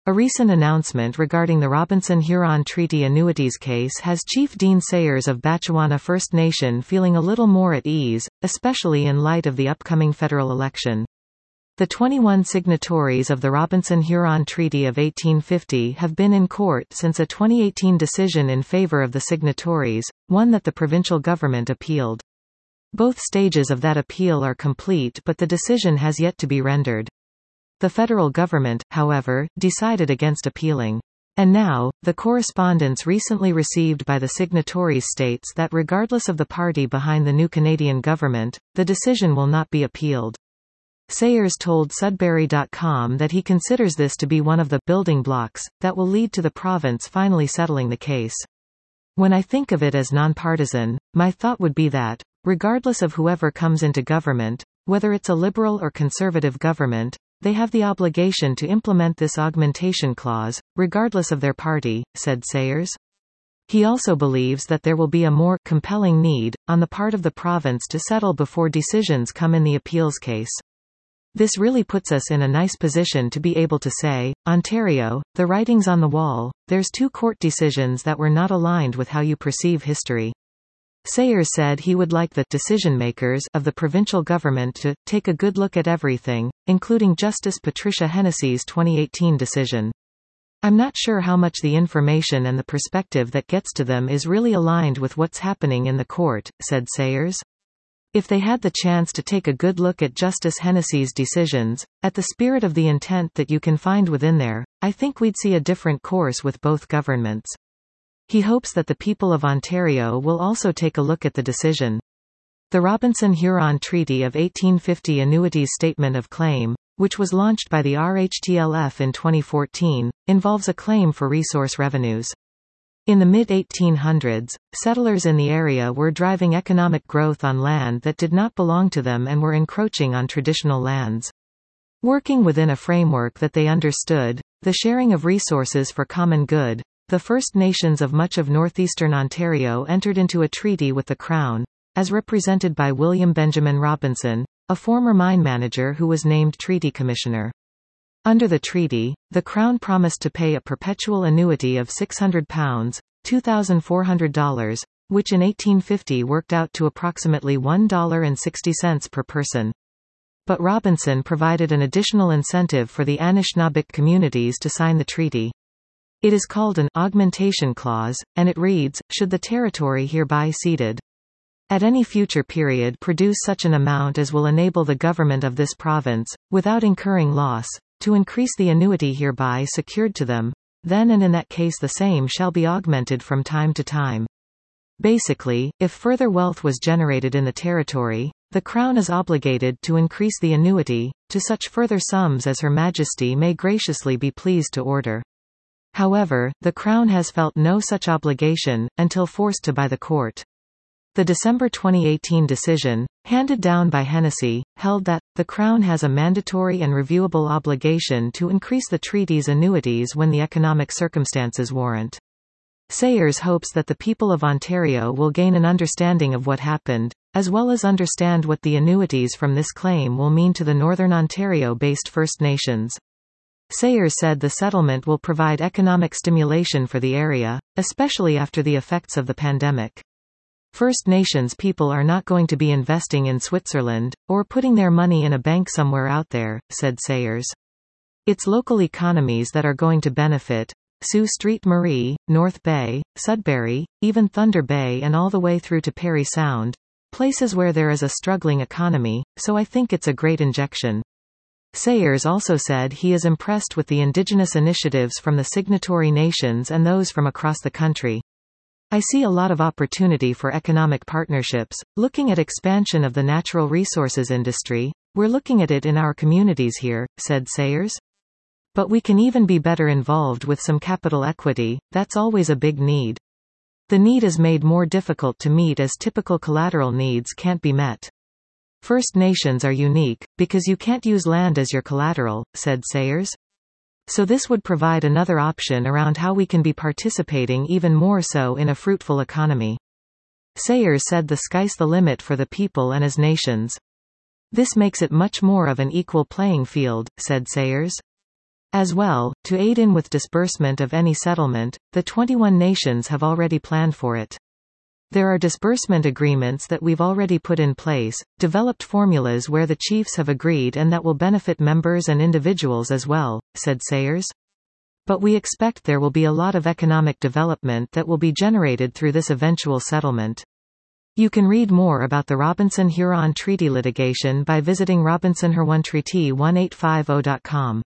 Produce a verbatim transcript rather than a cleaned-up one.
A recent announcement regarding the Robinson-Huron Treaty annuities case has Chief Dean Sayers of Batchewana First Nation feeling a little more at ease, especially in light of the upcoming federal election. The twenty-one signatories of the Robinson-Huron Treaty of eighteen fifty have been in court since a twenty eighteen decision in favor of the signatories, one that the provincial government appealed. Both stages of that appeal are complete, but the decision has yet to be rendered. The federal government, however, decided against appealing. And now, the correspondence recently received by the signatories states that regardless of the party behind the new Canadian government, the decision will not be appealed. Sayers told Sudbury dot com that he considers this to be one of the building blocks that will lead to the province finally settling the case. When I think of it as nonpartisan, my thought would be that, regardless of whoever comes into government, whether it's a liberal or conservative government, they have the obligation to implement this augmentation clause, regardless of their party, said Sayers. He also believes that there will be a more compelling need, on the part of the province to settle before decisions come in the appeals case. This really puts us in a nice position to be able to say, Ontario, the writing's on the wall, there's two court decisions that were not aligned with how you perceive history. Sayers said he would like the decision-makers of the provincial government to take a good look at everything, including Justice Patricia Hennessy's twenty eighteen decision. I'm not sure how much the information and the perspective that gets to them is really aligned with what's happening in the court, said Sayers. If they had the chance to take a good look at Justice Hennessy's decisions, at the spirit of the intent that you can find within there, I think we'd see a different course with both governments. He hopes that the people of Ontario will also take a look at the decision. The Robinson-Huron Treaty of eighteen fifty Annuities Statement of Claim, which was launched by the R H T L F in twenty fourteen, involves a claim for resource revenues. In the mid eighteen hundreds, settlers in the area were driving economic growth on land that did not belong to them and were encroaching on traditional lands. Working within a framework that they understood, the sharing of resources for common good, the First Nations of much of northeastern Ontario entered into a treaty with the Crown, as represented by William Benjamin Robinson, a former mine manager who was named Treaty Commissioner. Under the treaty, the Crown promised to pay a perpetual annuity of six hundred pounds, two thousand four hundred dollars, which in eighteen fifty worked out to approximately one dollar and sixty cents per person. But Robinson provided an additional incentive for the Anishinaabe communities to sign the treaty. It is called an augmentation clause, and it reads, should the territory hereby ceded at any future period produce such an amount as will enable the government of this province, without incurring loss, to increase the annuity hereby secured to them, then and in that case the same shall be augmented from time to time. Basically, if further wealth was generated in the territory, the Crown is obligated to increase the annuity, to such further sums as Her Majesty may graciously be pleased to order. However, the Crown has felt no such obligation, until forced to by the court. The December twenty eighteen decision, handed down by Hennessy, held that, the Crown has a mandatory and reviewable obligation to increase the treaty's annuities when the economic circumstances warrant. Sayers hopes that the people of Ontario will gain an understanding of what happened, as well as understand what the annuities from this claim will mean to the Northern Ontario-based First Nations. Sayers said the settlement will provide economic stimulation for the area, especially after the effects of the pandemic. First Nations people are not going to be investing in Switzerland, or putting their money in a bank somewhere out there, said Sayers. It's local economies that are going to benefit. Sault Ste. Marie, North Bay, Sudbury, even Thunder Bay and all the way through to Parry Sound. Places where there is a struggling economy, so I think it's a great injection. Sayers also said he is impressed with the Indigenous initiatives from the signatory nations and those from across the country. I see a lot of opportunity for economic partnerships, looking at expansion of the natural resources industry. We're looking at it in our communities here, said Sayers. But we can even be better involved with some capital equity, that's always a big need. The need is made more difficult to meet as typical collateral needs can't be met. First Nations are unique, because you can't use land as your collateral, said Sayers. So this would provide another option around how we can be participating even more so in a fruitful economy. Sayers said the sky's the limit for the people and as nations. This makes it much more of an equal playing field, said Sayers. As well, to aid in with disbursement of any settlement, the twenty-one nations have already planned for it. There are disbursement agreements that we've already put in place, developed formulas where the chiefs have agreed and that will benefit members and individuals as well, said Sayers. But we expect there will be a lot of economic development that will be generated through this eventual settlement. You can read more about the Robinson-Huron Treaty litigation by visiting Robinson Huron Treaty eighteen fifty dot com.